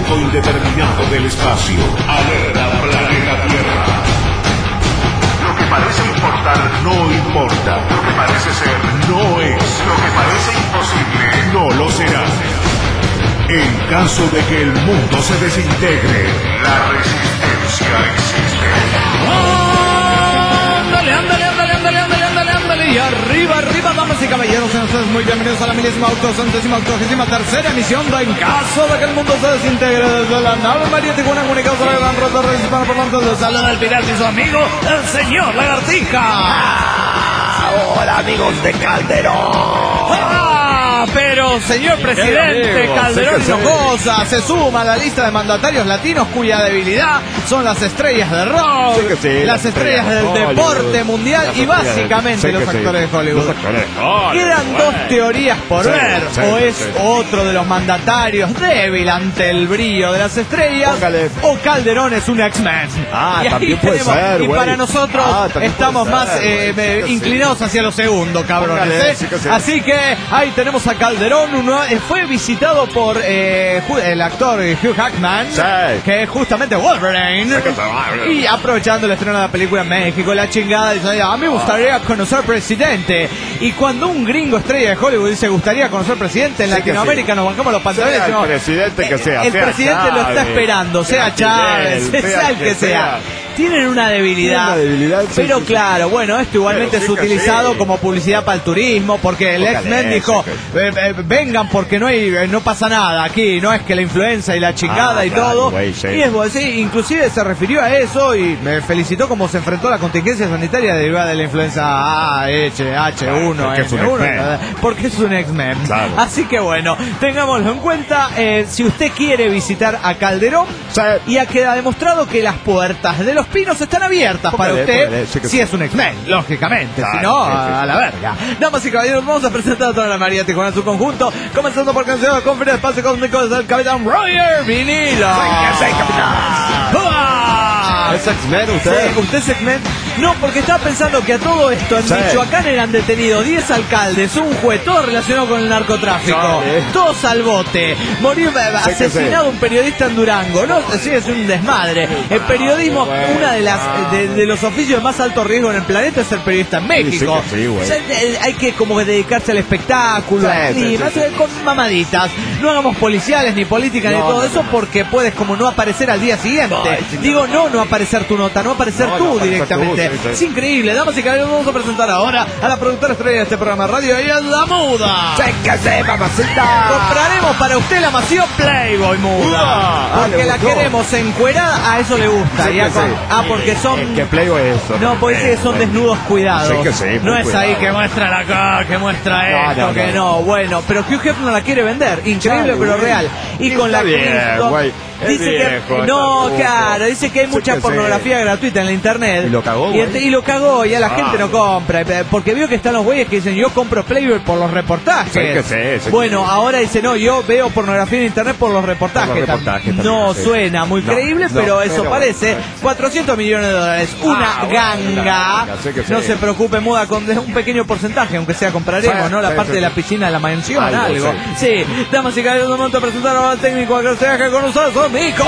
punto indeterminado del espacio. Alerta planeta Tierra. Lo que parece importar no importa. Lo que parece ser no es. Lo que parece imposible no lo será. En caso de que el mundo se desintegre, la resistencia existe. Ándale. Y arriba, damas y caballeros, sean ustedes muy bienvenidos a la 1083ª emisión de En caso de que el mundo se desintegre, desde la nave mariática, una comunicada sobre la gran ruta hispana parlante. Les saluda el pirata y su amigo, el señor Lagartija. Hola, amigos de Calderón. Pero, señor presidente, Calderón Hinojosa se suma a la lista de mandatarios latinos cuya debilidad son las estrellas de rock, las estrellas del deporte mundial y básicamente los actores de Hollywood. Quedan dos teorías por ver. O es otro de los mandatarios débil ante el brillo de las estrellas, o Calderón es un X-Men. Y también puede ser, y para nosotros estamos más inclinados hacia lo segundo, cabrones. Así que ahí tenemos a Calderón. Fue visitado por el actor Hugh Jackman, que es justamente Wolverine, y aprovechando el estreno de la película en México, la chingada, dice: a mí me gustaría conocer presidente. Y cuando un gringo estrella de Hollywood dice gustaría conocer presidente, en Latinoamérica nos bancamos los pantalones. El presidente que sea, el presidente lo está esperando, sea Chávez, sea el que sea. Tienen una debilidad, pero claro, bueno, esto igualmente es utilizado como publicidad para el turismo, porque el X-Men dijo, vengan porque no pasa nada aquí, no es que la influenza y la chingada y todo, y es inclusive se refirió a eso y me felicitó como se enfrentó a la contingencia sanitaria derivada de la influenza H1N1, porque es un X-Men. Así que bueno, tengámoslo en cuenta. Si usted quiere visitar a Calderón, ya queda demostrado que las puertas de los Pinos están abiertas para usted, si es un X-Men, lógicamente, si no, a la verga. Damas y caballeros, vamos a presentar a toda la mariática en su conjunto, comenzando por canción de conferencia de espacio cósmico del Capitán Roger Vinilo. ¿Es X-Men usted? Sí, ¿usted es X-Men? No, porque estaba pensando que a todo esto en Michoacán eran detenidos 10 alcaldes, un juez, todo relacionado con el narcotráfico, todos al bote, murió asesinado un periodista en Durango, ¿no? Sí, es un desmadre. El periodismo, una de los oficios de más alto riesgo en el planeta es ser periodista en México. Hay que como dedicarse al espectáculo, con mamaditas. No hagamos policiales, ni política, ni todo eso, porque puedes como no aparecer al día siguiente. Digo, no aparecer tu nota, no aparecer tú directamente. Es increíble. Damas y caballeros, vamos a presentar ahora a la productora estrella de este programa de radio, ella es la Muda. ¡Chéquese, mamacita! Compraremos para usted la mansión Playboy Muda, porque la queremos encuerada, a eso le gusta. Porque son... ¿Qué Playboy es eso? No, porque dice que son desnudos cuidados. No es ahí que muestra la cara, que muestra esto, que no. Bueno, pero Hugh Hefner la quiere vender. Increíble, pero real. Y con la dice que dice que hay mucha pornografía gratuita en la internet. Y lo cagó, y lo cagó, ya la gente no compra, porque vio que están los güeyes que dicen yo compro Playboy por los reportajes. Bueno, ahora dice no, yo veo pornografía en internet por los reportajes. No suena muy creíble, pero eso parece. 400 millones de dólares, una ganga. No se preocupe, Muda, con un pequeño porcentaje, aunque sea compraremos, ¿no? La parte de la piscina de la mansión, algo. Sí, damas y caballeros, un momento a presentar ahora al técnico de que con nosotros, Mico.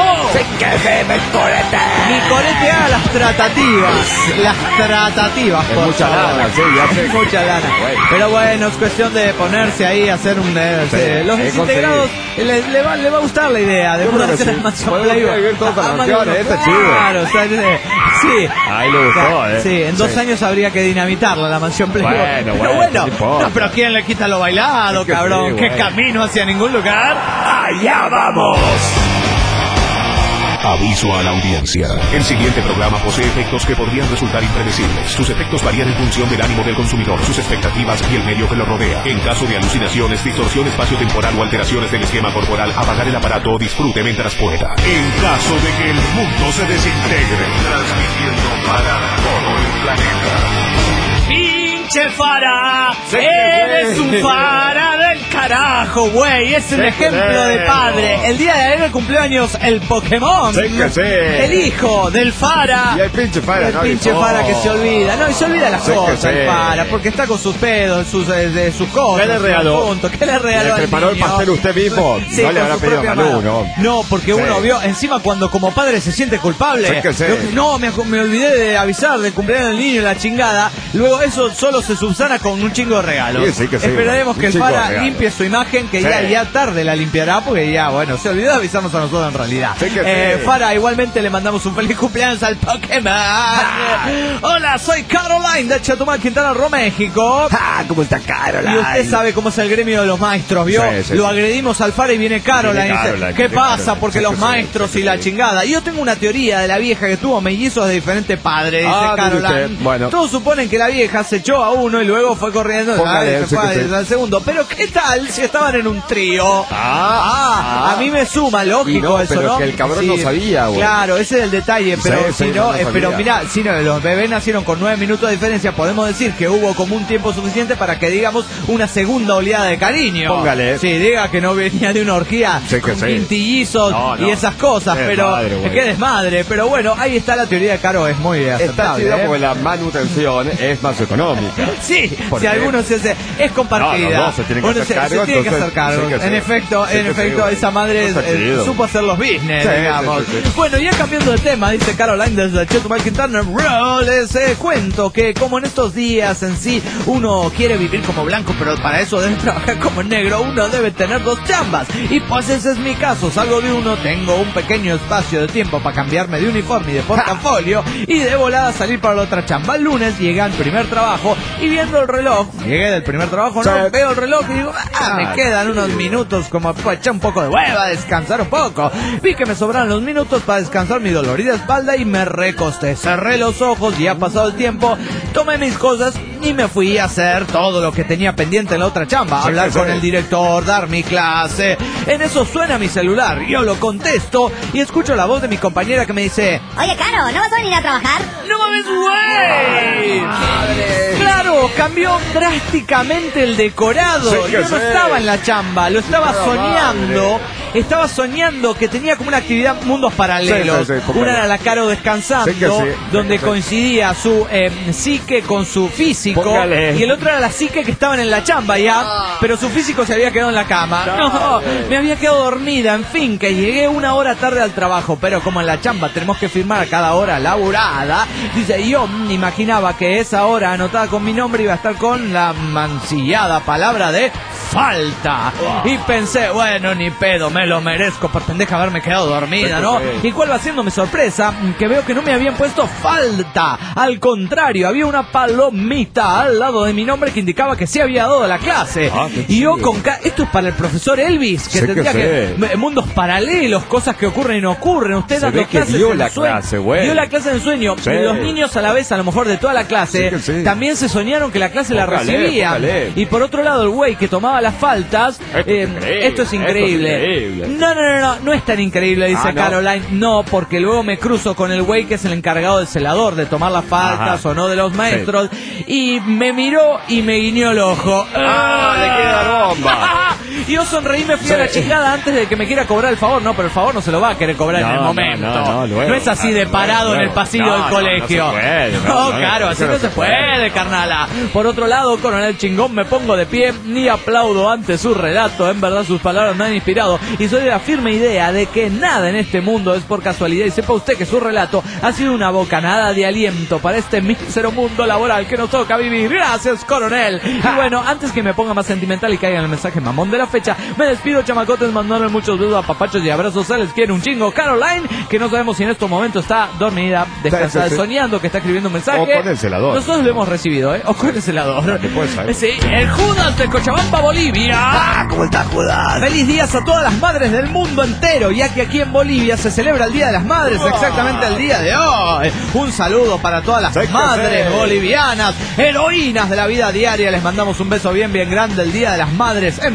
Micolete a las tratativas. Mucha lana, mucha lana. Pero bueno, es cuestión de ponerse ahí a hacer un... los desintegrados le va a gustar la idea de mudarse a la mansión Playboy. Claro, sí. Ahí le gustó, Sí, en 2 años habría que dinamitarla, la mansión Playboy. Bueno, no, pero ¿quién le quita lo bailado, cabrón? ¿Qué camino hacia ningún lugar? ¡Allá vamos! Aviso a la audiencia. El siguiente programa posee efectos que podrían resultar impredecibles. Sus efectos varían en función del ánimo del consumidor, sus expectativas y el medio que lo rodea. En caso de alucinaciones, distorsión espaciotemporal o alteraciones del esquema corporal, apagar el aparato o disfrute mientras pueda. En caso de que el mundo se desintegre, transmitiendo para todo el planeta. ¡Pinche Fara! ¡Eres un Fara del Carajo, güey, es un ejemplo de padre. El día de ayer cumpleaños el Pokémon. Sí que sí. El hijo del Fara. Y el pinche Fara, El pinche Fara que se olvida. No, y se olvida las cosas, el Fara, porque está con sus pedos, sus cosas. ¿Qué le regaló? ¿Qué le regaló? ¿Le preparó el pastel usted mismo? Sí, no le habrá pedido a Malú, ¿no? No, porque uno vio, encima cuando como padre se siente culpable. Sí que sí. No, me olvidé de avisar del cumpleaños del niño y la chingada. Luego eso solo se subsana con un chingo de regalos. Sí que sí. Esperaremos que el Fara limpie su imagen, que sí. ya tarde la limpiará, porque ya, bueno, se olvidó de avisarnos a nosotros en realidad. Sí que sí. Fara, igualmente le mandamos un feliz cumpleaños al Pokémon. Hola, soy Caroline de Chetumal, Quintana Roo, México. ¿Cómo está Caroline? Y usted sabe cómo es el gremio de los maestros, ¿vio? Sí, Lo agredimos al Fara y viene Caroline. ¿Qué pasa? Caroline. Porque los maestros y la chingada. Y yo tengo una teoría de la vieja que tuvo mellizos de diferentes padres, dice Caroline. Bueno. Todos suponen que la vieja se echó a uno y luego fue corriendo al segundo. Pero ¿qué tal si estaban en un trío? A mí me suma, lógico no, eso, pero ¿no? que el cabrón no sabía, güey. Claro, ese es el detalle, pero pero sabía. mirá, si no, los bebés nacieron con 9 minutos de diferencia, podemos decir que hubo como un tiempo suficiente para que digamos una segunda oleada de cariño. Póngale. Sí, diga que no venía de una orgía con quintillizos y esas cosas, pero qué desmadre, pero bueno, ahí está la teoría de Caro, es muy aceptable. Está chido porque la manutención es más económica. Sí, si alguno se hace, es compartida. No, se tienen que hacer cargo. Se tiene que hacer cargo. En efecto, esa madre supo hacer los business, digamos. Bueno, ya cambiando de tema, dice Caroline desde Chetumal, Quintana Roo, les cuento que como en estos días en sí uno quiere vivir como blanco, pero para eso debe trabajar como negro, uno debe tener 2 chambas. Y pues ese es mi caso, salgo de uno, tengo un pequeño espacio de tiempo para cambiarme de uniforme y de portafolio y de volada salir para la otra chamba. El lunes llega al primer trabajo y viendo el reloj, llegué del primer trabajo, veo el reloj y digo, me quedan unos minutos como para echar un poco de hueva, descansar un poco. Vi que me sobraron los minutos para descansar mi dolorida espalda y me recosté, cerré los ojos, ya ha pasado el tiempo, tomé mis cosas y me fui a hacer todo lo que tenía pendiente en la otra chamba, hablar con el director, dar mi clase. En eso suena mi celular, yo lo contesto y escucho la voz de mi compañera que me dice: oye, Caro, ¿no vas a venir a trabajar? ¡No mames, güey! Claro, cambió drásticamente el decorado. Yo no estaba en la chamba, lo estaba soñando. Estaba soñando que tenía como una actividad mundos paralelos. Una era la Caro descansando, donde coincidía su psique con su físico. Y el otro era la psique que estaban en la chamba ya, pero su físico se había quedado en la cama. No, me había quedado dormida. En fin, que llegué 1 hora tarde al trabajo, pero como en la chamba tenemos que firmar a cada hora laburada, dice, yo imaginaba que esa hora anotada con mi nombre iba a estar con la mancillada palabra de falta. Y pensé, bueno, ni pedo, me lo merezco por pendeja haberme quedado dormida, ¿no? ¿Y cuál va siendo mi sorpresa? Que veo que no me habían puesto falta. Al contrario, había una palomita al lado de mi nombre que indicaba que sí había dado la clase. Y yo con... Esto es para el profesor Elvis, que tendría que... Mundos paralelos, cosas que ocurren y no ocurren. Usted dando clases dio en la sueño. clase, güey. Dio la clase en sueño. Los niños a la vez, a lo mejor de toda la clase, también se soñaron que la clase la recibían. Y por otro lado, el güey que tomaba las faltas, esto es increíble. No es tan increíble, dice Caroline. No, porque luego me cruzo con el güey que es el encargado del celador, de tomar las faltas o no de los maestros, y me miró y me guiñó el ojo. Le queda bomba. Y yo sonreí, me fui a la chingada antes de que me quiera cobrar el favor. No, pero el favor no se lo va a querer cobrar en el momento. No es así de parado en el pasillo del colegio. No, claro, así no se puede, carnala. Por otro lado, Coronel Chingón, me pongo de pie ni aplaudo ante su relato. En verdad, sus palabras me han inspirado y soy de la firme idea de que nada en este mundo es por casualidad. Y sepa usted que su relato ha sido una bocanada de aliento para este mísero mundo laboral que nos toca vivir. Gracias, Coronel. Y bueno, antes que me ponga más sentimental y caiga en el mensaje mamón de la fecha, me despido, chamacotes, mandándole muchos besos, papachos y abrazos. Se les quiere un chingo. Caroline, que no sabemos si en estos momentos está dormida, descansada, soñando, que está escribiendo un mensaje. O con el celador. Nosotros lo hemos recibido, o con el celador. Sí, el Judas de Cochabamba, Bolivia. ¿Cómo está, Judas? Feliz días a todas las madres del mundo entero, ya que aquí en Bolivia se celebra el Día de las Madres, exactamente el día de hoy. Un saludo para todas las madres bolivianas, heroínas de la vida diaria. Les mandamos un beso bien grande el Día de las Madres en Bolivia.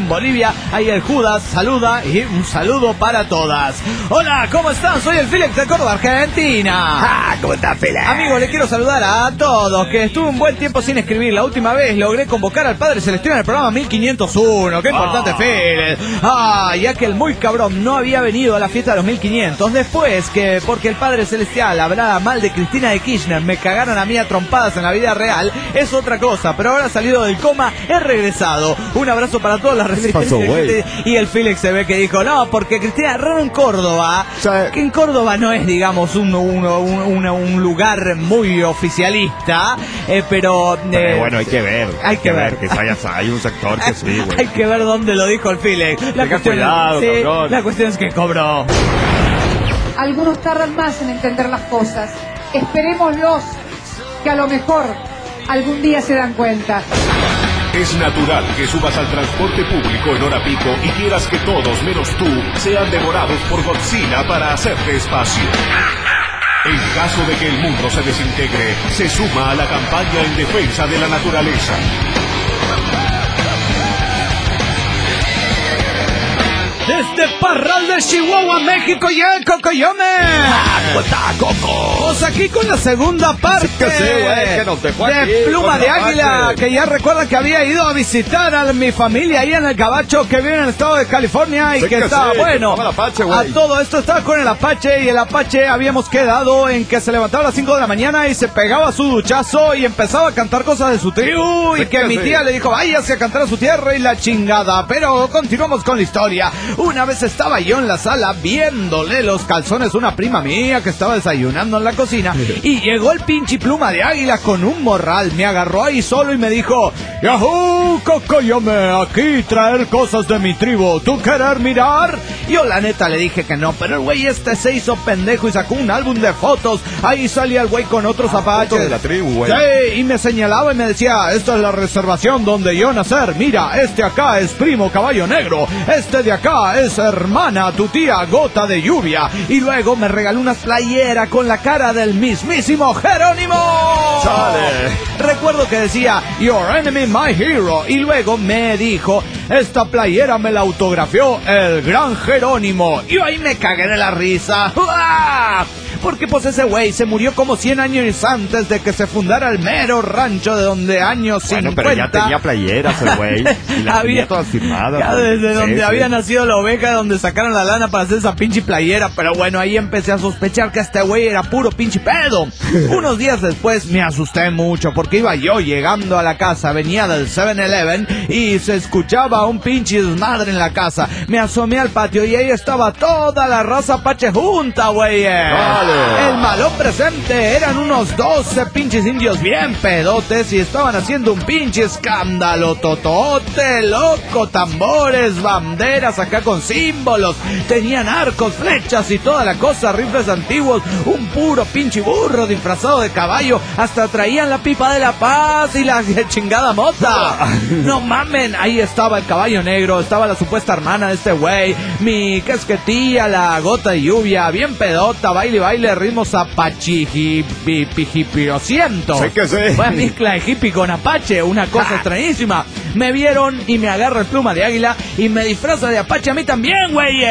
Águila, ahí el Judas saluda y un saludo para todas. Hola, ¿cómo están? Soy el Félix de Córdoba, Argentina. ¿Cómo estás, Félix? Amigos, les quiero saludar a todos, que estuve un buen tiempo sin escribir. La última vez logré convocar al Padre Celestial en el programa 1501. ¡Qué importante, Félix! Ya que el muy cabrón no había venido a la fiesta de los 1500. Después, porque el Padre Celestial hablaba mal de Cristina de Kirchner, me cagaron a mí a trompadas en la vida real, es otra cosa. Pero ahora salido del coma, he regresado. Un abrazo para todas las resistencias. Y el Félix se ve que dijo, no, porque Cristina erró en Córdoba. Que en Córdoba no es, digamos, un lugar muy oficialista, pero bueno, hay que ver. Hay que ver que hay un sector que sí, güey. Hay que ver dónde lo dijo el Félix. La cuestión es que cobró. Algunos tardan más en entender las cosas. Esperémoslos, que a lo mejor algún día se dan cuenta. Es natural que subas al transporte público en hora pico y quieras que todos menos tú sean devorados por Godzilla para hacerte espacio. En caso de que el mundo se desintegre, se suma a la campaña en defensa de la naturaleza. Desde Parral de Chihuahua, México, y el Cocoyome. ¿Cómo está, Coco? Pues aquí con la segunda parte que nos dejó aquí, de Pluma de Águila, que ya recuerda que había ido a visitar a mi familia ahí en el Gabacho, que vive en el estado de California, y que estaba, bueno, a todo esto estaba con el Apache, y el Apache habíamos quedado en que se levantaba a las 5 de la mañana y se pegaba su duchazo y empezaba a cantar cosas de su tribu, y que mi tía le dijo, váyase a cantar a su tierra y la chingada. Pero continuamos con la historia. Una vez estaba yo en la sala viéndole los calzones a una prima mía que estaba desayunando en la cocina, y llegó el pinche Pluma de Águila con un morral, me agarró ahí solo y me dijo, ¡Yahoo, Cocoyome! Aquí traer cosas de mi tribu, ¿tú querer mirar? Yo la neta le dije que no, pero el güey se hizo pendejo y sacó un álbum de fotos. Ahí salía el güey con otros apaches de la tribu, güey. Sí, y me señalaba y me decía, esta es la reservación donde yo nacer, mira, este acá es primo Caballo Negro, este de acá es hermana, tu tía Gota de Lluvia. Y luego me regaló una playera con la cara del mismísimo Jerónimo. ¡Sale! Recuerdo que decía, Your enemy, my hero. Y luego me dijo, esta playera me la autografió el gran Jerónimo. Y ahí me cagué de la risa. ¡Uah! Porque pues ese güey se murió como 100 años antes de que se fundara el mero rancho de donde años 50. Pero ya tenía playeras el güey. Y las tenía todas firmadas. Ya desde donde había nacido la oveja, donde sacaron la lana para hacer esa pinche playera. Pero bueno, ahí empecé a sospechar que este güey era puro pinche pedo. Unos días después me asusté mucho porque iba yo llegando a la casa, venía del 7-Eleven y se escuchaba un pinche desmadre en la casa. Me asomé al patio y ahí estaba toda la raza apache junta, güey. El malón presente, eran unos 12 pinches indios bien pedotes y estaban haciendo un pinche escándalo totote, loco, tambores, banderas acá con símbolos, tenían arcos, flechas y toda la cosa, rifles antiguos, un puro pinche burro disfrazado de caballo, hasta traían la pipa de la paz y la chingada mota. No mamen, ahí estaba el Caballo Negro, estaba la supuesta hermana de este güey, mi casquetilla, la Gota de Lluvia, bien pedota, baile, ritmos apache hippie-siento. Sí que sí. Fue mezcla de hippie con apache, una cosa extrañísima. Me vieron y me agarra el Pluma de Águila y me disfraza de apache a mí también, güey.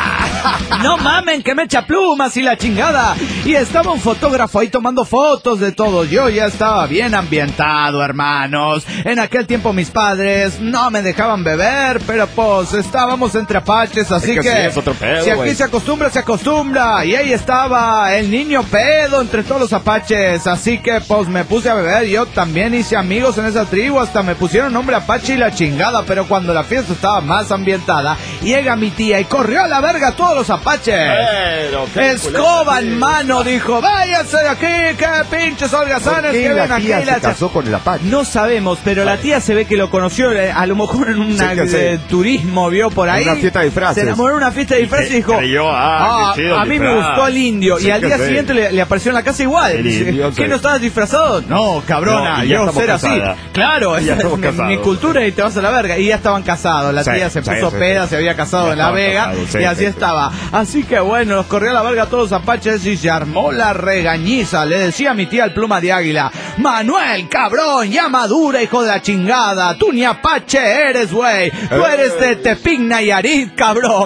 No mamen, que me echa plumas y la chingada. Y estaba un fotógrafo ahí tomando fotos de todo. Yo ya estaba bien ambientado, hermanos. En aquel tiempo mis padres no me dejaban beber, pero pues estábamos entre apaches, así que sí, es otro pedo, si aquí güey. se acostumbra. Y ahí estaba el niño pedo entre todos los apaches, así que pues me puse a beber. Yo también hice amigos en esa tribu, hasta me pusieron nombre apache y la chingada. Pero cuando la fiesta estaba más ambientada, llega mi tía y corrió a la verga a todos los apaches. Escoba en mano, dijo, váyanse de aquí, que pinches holgazanes que ven aquí. Se casó con el apache. No sabemos, pero la tía se ve que lo conoció, a lo mejor en un turismo, vio por ahí. Una fiesta de disfraces. Se enamoró en una fiesta de disfraces y dijo, a mí me gustó el indio. Y al día siguiente le apareció en la casa igual. ¿Qué, no estabas disfrazado? No, cabrona, no, yo ser así. Claro, esa es mi cultura y te vas a la verga. Y ya estaban casados. La tía se puso peda, se había casado en La Vega y así estaba. Así que bueno, los corrió a la verga a todos los apaches y se armó la regañiza. Le decía a mi tía el Pluma de Águila: Manuel, cabrón, ya madura, hijo de la chingada. Tú ni apache eres, güey. Tú eres de Tepic, Nayarit, cabrón.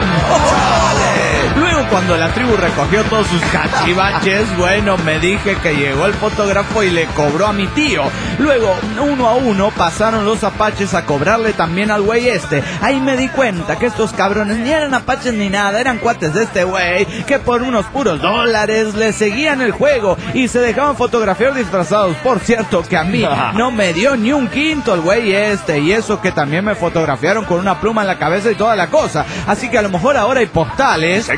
Luego, cuando la tribu recogió todos sus cachivaches, bueno, me dije que llegó el fotógrafo y le cobró a mi tío. Luego, uno a uno, pasaron los apaches a cobrarle también al güey este. Ahí me di cuenta que estos cabrones ni eran apaches ni nada, eran cuates de este güey, que por unos puros dólares le seguían el juego y se dejaban fotografiar disfrazados. Por cierto, que a mí no me dio ni un quinto el güey este, y eso que también me fotografiaron con una pluma en la cabeza y toda la cosa. Así que a lo mejor ahora hay postales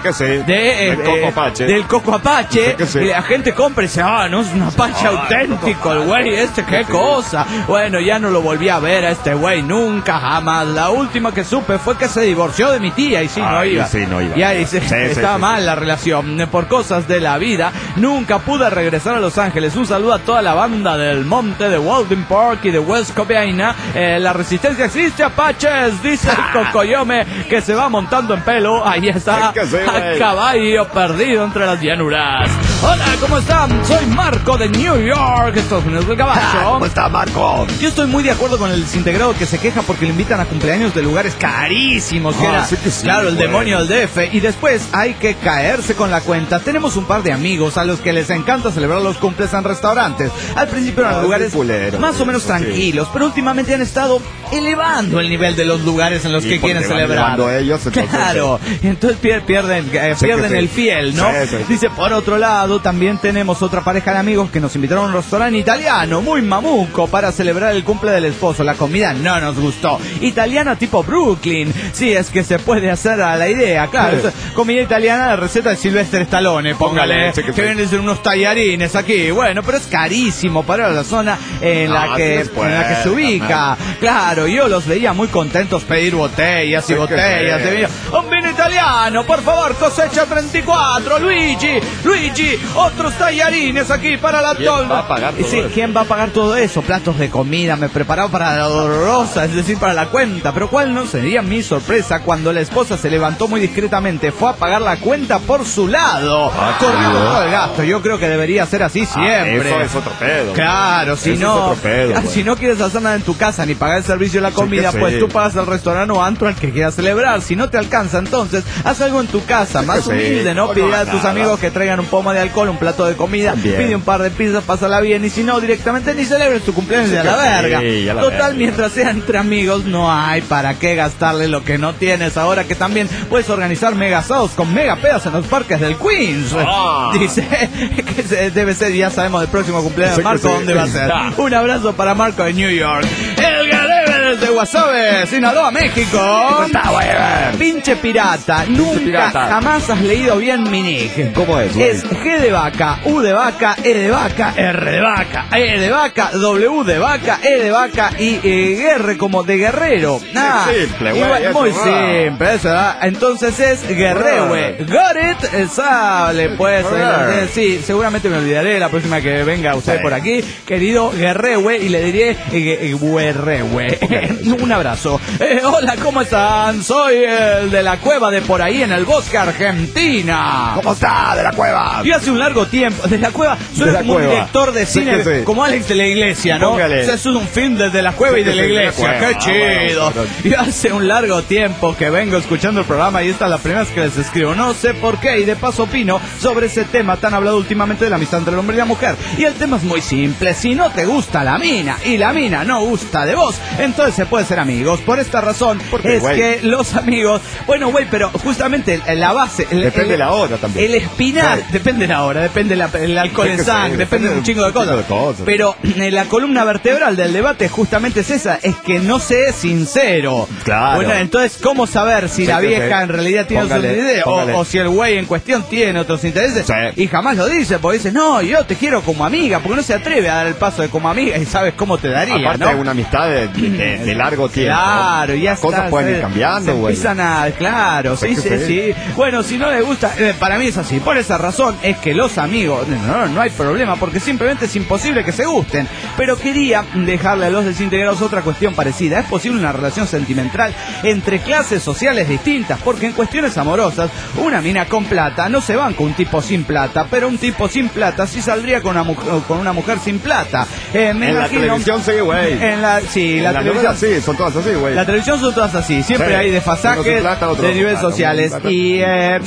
del Coco Apache, y la gente compra y dice: no, es un apache auténtico el güey este, qué cosa. Bueno, ya no lo volví a ver a este güey nunca, jamás. La última que supe fue que se divorció de mi tía y no iba. Y ahí estaba mal la relación. Por cosas de la vida, nunca pude regresar a Los Ángeles. Un saludo a toda la banda del Monte, de Walden Park y de West Covina. La resistencia existe, apaches, dice el Cocoyome, que se va montando en pelo. Ahí está, a caballo perdido entre las llanuras. Hola, ¿cómo están? Soy Marco de New York, Estados Unidos del Caballo. ¿Cómo está, Marco? Yo estoy muy de acuerdo con el desintegrado que se queja porque le invitan a cumpleaños de lugares carísimos, que era, claro, el demonio del DF, y después hay que caerse con la cuenta. Tenemos un par de amigos a los que les encanta celebrar los cumples en restaurantes. Al principio eran lugares más o menos tranquilos, pero últimamente han estado elevando el nivel de los lugares en los que quieren celebrar. Ellos, entonces, claro, entonces pierden el fiel, ¿no? Dice, por otro lado, también tenemos otra pareja de amigos que nos invitaron a un restaurante italiano muy mamuco para celebrar el cumple del esposo. La comida no nos gustó. Italiana tipo Brooklyn, sí, es que se puede hacer a la idea, claro. Comida italiana, la receta de Sylvester Stallone, póngale, que vienen de unos tallarines aquí. Bueno, pero es carísimo para la zona en la que se ubica. Claro, yo los veía muy contentos pedir botellas y botellas de vino. Un vino italiano, por favor, cosecha 34, Luigi, otros tallarines aquí para la ¿Quién va a pagar todo eso? ¿Quién va a pagar todo eso? Platos de comida, me preparaba para la dolorosa, es decir, para la cuenta. Pero cuál no sería mi sorpresa cuando la esposa se levantó muy discretamente, fue a pagar la cuenta por su lado, corriendo todo el gasto. Yo creo que debería ser así siempre. Eso es otro pedo. Claro, si no quieres hacer nada en tu casa ni pagar el servicio de la comida, pues tú pagas al restaurante o antro al que quieras celebrar. Si no te alcanza, entonces haz algo en tu casa, más humilde, ¿no? Pide a tus amigos que traigan un pomo de alcohol, un plato de comida, pide un par de pizzas, pásala bien, y si no, directamente ni celebres tu cumpleaños de a la verga. Total, mientras sea entre amigos, no hay para qué gastarle lo que no tienes. Ahora que también puedes organizar mega asados con mega pedas en los parques del Queens. Dice que debe ser, ya sabemos, el próximo cumpleaños de Marco, ¿dónde va a ser? Un abrazo para Marco de New York. El Garebe desde Guasave, Sinaloa, México. Pinche pirata, nunca jamás has leído bien mi nick. ¿Cómo es? Es G de vaca, U de vaca, E de vaca, R de vaca, E de vaca, W de vaca, E de vaca y R como de guerrero. Simple, güey. Muy simple, eso, ¿verdad? Entonces es Guerrewe. Got it, sale, pues. Sí, seguramente me olvidaré la próxima que venga usted por aquí, querido Guerrewe, y le diré Guerrewe. Un abrazo. Hola, ¿cómo están? Soy el de la cueva de por ahí en el bosque, Argentina. ¿Cómo está? De la cueva. Y hace un largo tiempo, de la cueva, soy como un director de cine, como Alex de la Iglesia, ¿no? Póngale. O sea, eso es un film desde la cueva y de la iglesia. ¡Qué chido! Y hace un largo tiempo que vengo escuchando el programa y esta es la primera vez que les escribo. No sé por qué, y de paso opino sobre ese tema tan hablado últimamente de la amistad entre el hombre y la mujer. Y el tema es muy simple. Si no te gusta la mina y la mina no gusta de vos, entonces se puede ser amigos. Por esta razón es que los amigos... Bueno, güey, pero justamente la base... Depende de la hora también. El espinar, depende de la hora, depende del alcohol en sangre, depende de un chingo de cosas. Pero la columna vertebral del debate justamente es esa, es que no se es sincero. Claro. Bueno, entonces, ¿cómo saber si la vieja en realidad tiene otros intereses o si el güey en cuestión tiene otros intereses? Y jamás lo dice, porque dice, no, yo te quiero como amiga, porque no se atreve a dar el paso de como amiga y sabes cómo te daría, aparte ¿no? de una amistad de de largo tiempo. Claro, ya las cosas pueden ir cambiando, güey. Empiezan a, claro, sí. Bueno, si no les gusta, para mí es así. Por esa razón es que los amigos, no hay problema, porque simplemente es imposible que se gusten. Pero quería dejarle a los desintegrados otra cuestión parecida. ¿Es posible una relación sentimental entre clases sociales distintas? Porque en cuestiones amorosas, una mina con plata no se banca un tipo sin plata, pero un tipo sin plata sí saldría con una mujer sin plata. En la televisión sí, güey. La televisión sí, son todas así, güey. La televisión son todas así, siempre hay desfasajes de niveles sociales. Y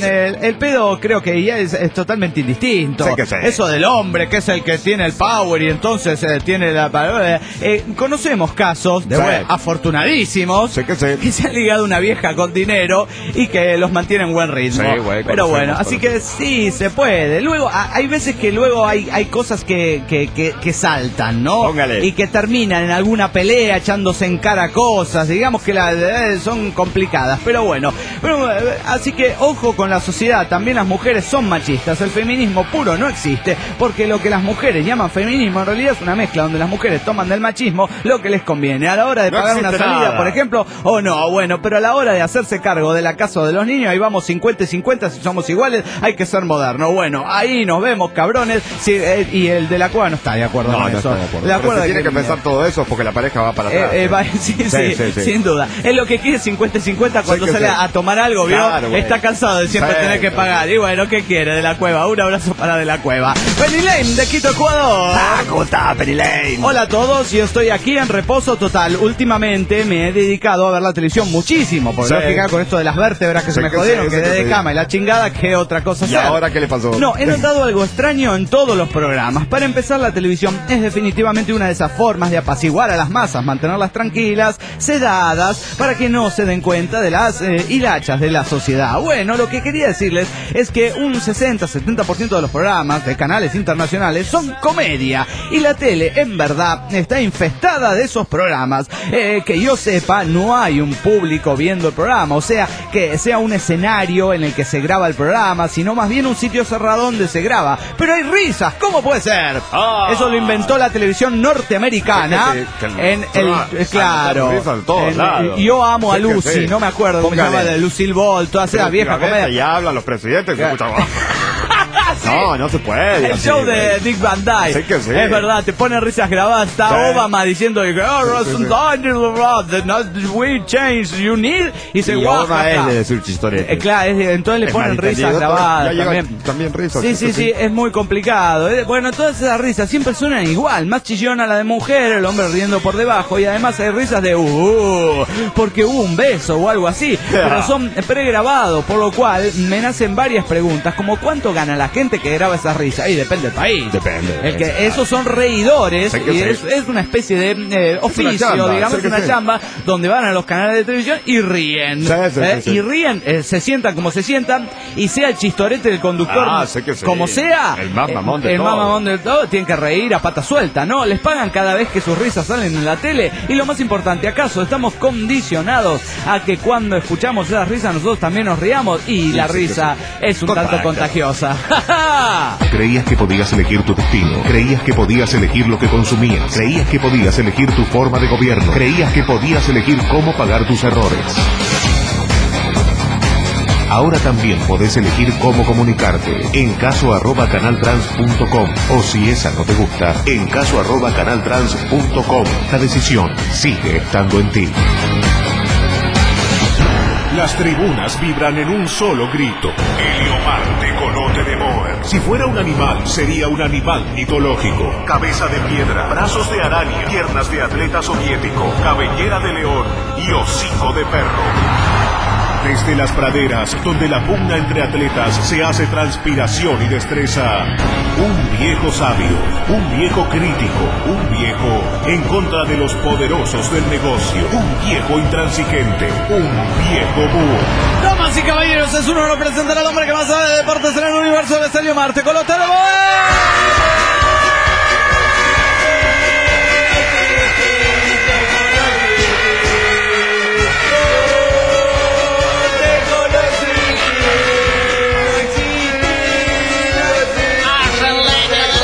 el pedo creo que ya es totalmente indistinto. Eso del hombre que es el que tiene el power y entonces tiene la palabra. Conocemos casos de afortunadísimos que se han ligado a una vieja con dinero y que los mantiene en buen ritmo. Pero bueno, así que sí, se puede. Luego, hay veces que luego hay cosas que saltan, ¿no? Póngale. Y que terminan en alguna pelea echándose en cara cosas, digamos que son complicadas, pero bueno. Así que ojo con la sociedad, también las mujeres son machistas, el feminismo puro no existe, porque lo que las mujeres llaman feminismo en realidad es una mezcla donde las mujeres toman del machismo lo que les conviene, a la hora de pagar una salida, por ejemplo, o no, bueno, pero a la hora de hacerse cargo de la casa de los niños, ahí vamos 50-50, si somos iguales, hay que ser modernos. Bueno, ahí nos vemos, cabrones, y el de la cueva no está de acuerdo con eso. De acuerdo, tiene que pensar todo eso porque la pareja va para atrás. Sí, sin duda. Es lo que quiere 50-50 cuando sale a tomar algo, ¿vio? Claro, está cansado de siempre tener que pagar. Y bueno, ¿qué quiere de la cueva? Un abrazo para de la cueva. Penny Lane de Quito, Ecuador. ¿Cómo está, Penny Lane? Hola a todos, yo estoy aquí en reposo total. Últimamente me he dedicado a ver la televisión muchísimo, porque lógica con esto de las vértebras que se me jodieron, que de cama y la chingada, ¿qué otra cosa hacer? ¿Y ahora qué le pasó? No, he notado algo extraño en todos los programas. Para empezar, la televisión es definitivamente una de esas formas de apaciguar a las masas, mantenerlas tranquilas, sedadas, para que no se den cuenta de las hilachas de la sociedad. Bueno, lo que quería decirles es que un 60-70% de los programas de canales internacionales son comedia, y la tele, en verdad, está infestada de esos programas. Que yo sepa, no hay un público viendo el programa, o sea, que sea un escenario en el que se graba el programa, sino más bien un sitio cerrado donde se graba. Pero hay risas, ¿cómo puede ser? Eso lo inventó la televisión norteamericana. Claro. Yo amo a Lucy, no me acuerdo cómo se llama, de Lucille Ball, toda esa vieja comedia. Ya hablan los presidentes, se escucha. No se puede. El show de Dick Van Dyke. Sí que sí. Es verdad, te pone risas grabadas. Está Obama diciendo we change, you need. Y dice, Obama es de decir historia. Claro, entonces le ponen risas grabadas. También risas. Sí, es muy complicado. Bueno, todas esas risas siempre suenan igual. Más chillona la de mujer, el hombre riendo por debajo. Y además hay risas de porque hubo un beso o algo así. Pero son pregrabados, por lo cual me nacen varias preguntas, como ¿cuánto gana la gente que graba esas risas? Y depende del país. Depende. Esos son reidores, y es una especie de oficio, digamos, una chamba donde van a los canales de televisión y ríen. Y ríen, se sientan como se sientan, y sea el chistorete del conductor, como sea, el más mamón de todo, tienen que reír a pata suelta, ¿no? Les pagan cada vez que sus risas salen en la tele. Y lo más importante, ¿acaso estamos condicionados a que cuando escuchamos esas risas nosotros también nos riamos? Y la risa es un tanto contagiosa. Creías que podías elegir tu destino. Creías que podías elegir lo que consumías. Creías que podías elegir tu forma de gobierno. Creías que podías elegir cómo pagar tus errores. Ahora también podés elegir cómo comunicarte. En caso@canaltrans.com. O si esa no te gusta, en caso@canaltrans.com. La decisión sigue estando en ti. Las tribunas vibran en un solo grito. Helio Marte con Ote de Boer. Si fuera un animal, sería un animal mitológico. Cabeza de piedra, brazos de araña, piernas de atleta soviético, cabellera de león y hocico de perro. Desde las praderas, donde la pugna entre atletas se hace transpiración y destreza, un viejo sabio, un viejo crítico, un viejo en contra de los poderosos del negocio, un viejo intransigente, un viejo búho. Damas y caballeros, es un honor presentar al hombre que más sabe de deportes en el universo de Helio Marte, con Ote de Boer.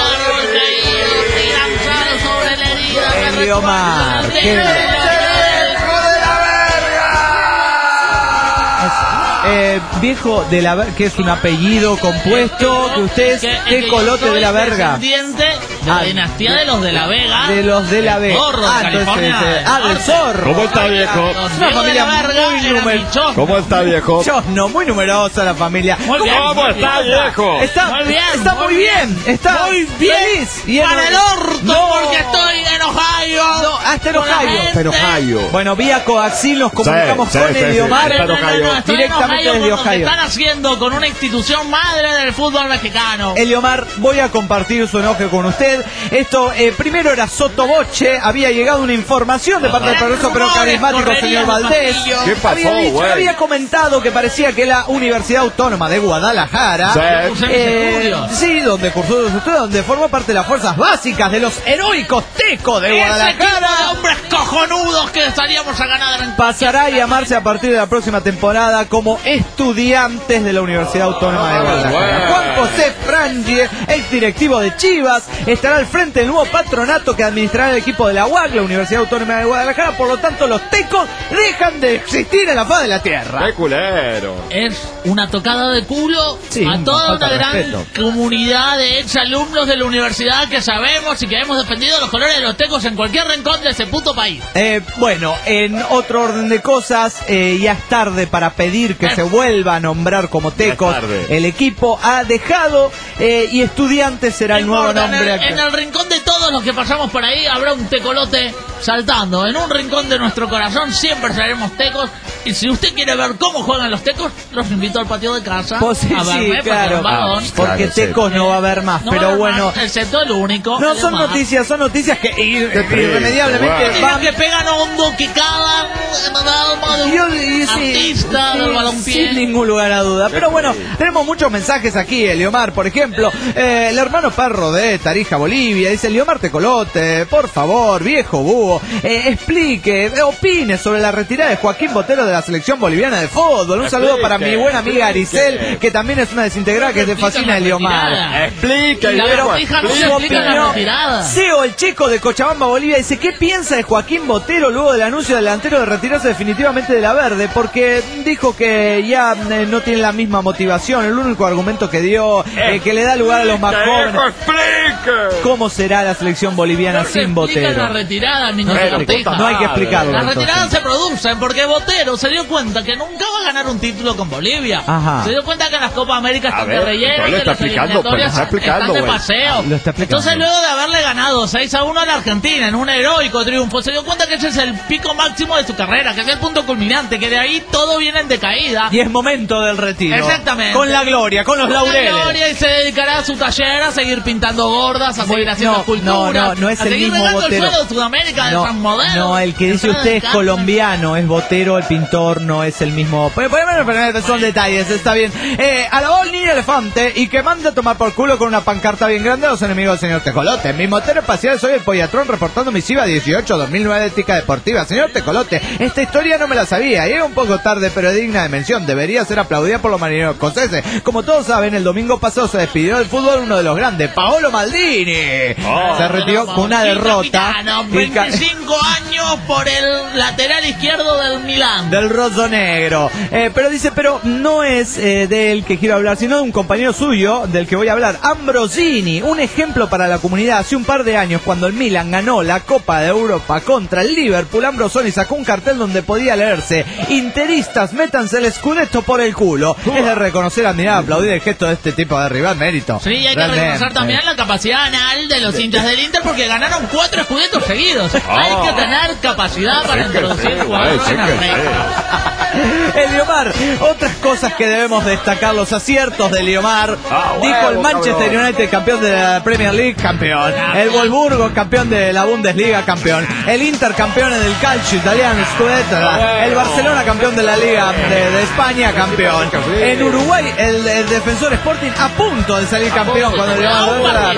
Omar, viejo de la que es un apellido compuesto, que usted es Tecolote de la Verga. Descendiente de la dinastía de los de la Vega. De los de la Vega. Del Zorro. ¿Cómo está, viejo? Una familia muy numerosa. ¿Cómo está, viejo? No, muy numerosa la familia. Muy bien. ¿Cómo está, viejo? Está muy bien. Está muy bien. Feliz. Y Para el orto, porque estoy en Ohio. No, hasta en Con la Ohio. gente. Pero Ohio. Bueno, vía coaxil nos comunicamos con Eliomar. No, estoy Directamente en desde Ohio con lo que Ohio. están haciendo con una institución madre del fútbol mexicano. Eliomar, voy a compartir su enojo con usted. Esto, primero era sotoboche, había llegado una información de parte del poderoso pero carismático señor Valdés. ¿Qué pasó, güey? Había comentado que parecía que la Universidad Autónoma de Guadalajara, sí, donde cursó sus estudios, donde formó parte de las fuerzas básicas de los heroicos tecos de Ese equipo Guadalajara, de hombres cojonudos que estaríamos a ganar en pasará a llamarse a partir de la próxima temporada como Estudiantes de la Universidad Autónoma de Guadalajara. Juan José Frangi, ex directivo de Chivas, estará al frente del nuevo patronato que administrará el equipo de la UAC, la Universidad Autónoma de Guadalajara. Por lo tanto, los tecos dejan de existir en la faz de la tierra. ¡Qué culero! Es una tocada de culo a toda una gran comunidad de exalumnos de la universidad que sabemos y que hemos defendido los colores de los tecos en cualquier rincón de ese puto país. Bueno, en otro orden de cosas, ya es tarde para pedir que se vuelva a nombrar como tecos. El equipo ha dejado y Estudiantes será el nuevo nombre. En el rincón de todos los que pasamos por ahí habrá un tecolote saltando. En un rincón de nuestro corazón siempre seremos tecos. Y si usted quiere ver cómo juegan los tecos, los invito al patio de casa Pues sí, a verme, claro, porque tecos no va a haber más, no pero bueno, más, excepto el único. no son noticias que irremediablemente van, que pegan hondo, que cagan artista del balompié. sin ningún lugar a duda. Pero bueno, tenemos muchos mensajes aquí, Eliomar, por ejemplo, el hermano Perro de Tarija, Bolivia, dice: Eliomar Tecolote, por favor, viejo búho, explique, opine sobre la retirada de Joaquín Botero de la selección boliviana de fútbol. Un saludo para mi buena amiga Aricel, que también es una desintegrada que te fascina Eliomar. Explica, Su opinión. Seo, el chico de Cochabamba, Bolivia, dice: ¿qué piensa de Joaquín Botero luego del anuncio del delantero de retirarse definitivamente de la Verde? Porque dijo que ya no tiene la misma motivación. El único argumento que dio, que le da lugar a los más jóvenes. ¿Cómo será la selección boliviana sin Botero? La retirada, No hay que explicarlo. Las retiradas se producen porque Botero se dio cuenta que nunca va a ganar un título con Bolivia. Ajá. Se dio cuenta que las Copas América están de relleno, lo que está las explicando, pero eliminatorias está explicando, están de güey. paseo. Lo está explicando. Entonces, luego de haberle ganado 6-1 a la Argentina en un heroico triunfo, se dio cuenta que ese es el pico máximo de su carrera, que es el punto culminante, que de ahí todo viene en decaída. Y es momento del retiro. Exactamente. Con la gloria, con los laureles. La gloria, y se dedicará a su taller a seguir pintando gordas, a seguir haciendo esculturas, no es a el seguir mismo regando el Botero. suelo de Sudamérica de San Modelo. No, el que dice usted es colombiano, es Botero, el pintor, no es el mismo. Pero son detalles, está bien. Alabó al niño elefante y que manda a tomar por culo con una pancarta bien grande a los enemigos del señor Tecolote. Mi motero espacial, soy el Pollatrón, reportando misiva 18-2009 de Ética Deportiva. Señor Tecolote, esta historia no me la sabía. Llega un poco tarde, pero es digna de mención. Debería ser aplaudida por los marineros escoceses. Como todos saben, el domingo pasado se despidió del fútbol uno de los grandes, Paolo Maldini. Se retiró con una derrota. 25 años por el lateral izquierdo del Milán. Del rossonero. Pero dice, pero no es de él que quiero hablar, sino de un compañero suyo del que voy a hablar, Ambrosini, un ejemplo para la comunidad. Hace un par de años, cuando el Milan ganó la Copa de Europa contra el Liverpool, Ambrosini sacó un cartel donde podía leerse: interistas, métanse el Scudetto por el culo. Es de reconocer, admirar, aplaudir el gesto de este tipo de rival, mérito. Sí, hay que reconocer también la capacidad anal de los hinchas del Inter, porque ganaron 4 Scudettos seguidos. Hay que tener capacidad para introducir jugadores en el reino. Eliomar, otras cosas que debemos destacar: los aciertos de Eliomar. Dijo el Manchester United campeón de la Premier League, campeón. El Wolfsburgo campeón de la Bundesliga, campeón. El Inter campeón en el calcio italiano, Scudetto. El Barcelona campeón de la Liga de España, campeón. En Uruguay el Defensor Sporting a punto de salir campeón cuando